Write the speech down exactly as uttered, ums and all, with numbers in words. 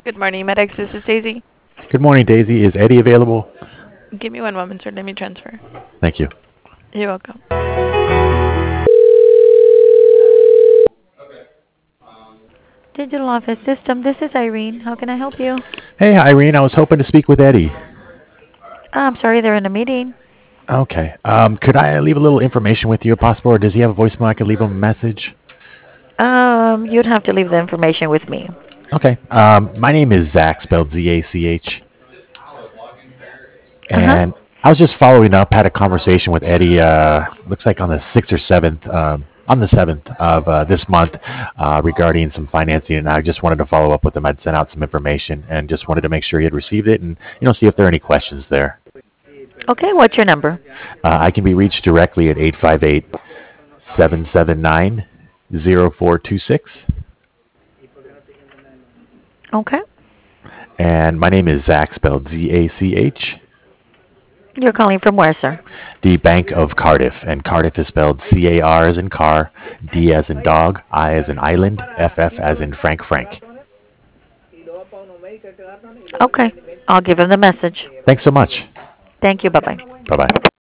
Good morning, Medex. This is Daisy. Good morning, Daisy. Is Eddie available? Give me one moment, sir. Let me transfer. Thank you. You're welcome. Digital Office System. This is Irene. How can I help you? Hey, Irene. I was hoping to speak with Eddie. Ah, I'm sorry, they're in a meeting. Okay. Um, could I leave a little information with you if possible, or does he have a voicemail I could leave him a message? Um, you'd have to leave the information with me. Okay. Um, my name is Zach, spelled Z A C H, Uh huh. and I was just following up. Had a conversation with Eddie. Uh, looks like on the sixth or seventh. Um, on the seventh of uh, this month, uh, regarding some financing, and I just wanted to follow up with him. I'd sent out some information, and just wanted to make sure he had received it, and you know, see if there are any questions there. Okay, what's your number? Uh, I can be reached directly at eight five eight, seven seven nine, zero four two six. Okay. And my name is Zach, spelled Z A C H. You're calling from where, sir? The Bank of Cardiff. And Cardiff is spelled C A R as in car, D as in dog, I as in island, F F as in Frank Frank. Okay. I'll give him the message. Thanks so much. Thank you. Bye bye. Bye bye.